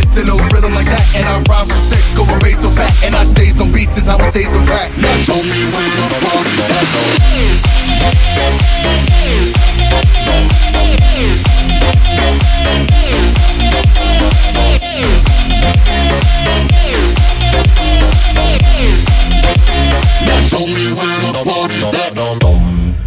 this to no rhythm like that. And I rhyme so sick, go and bass so fat. And I stays on beats since I was stays on track. Now show me where the party's at. Now show me where the party's at.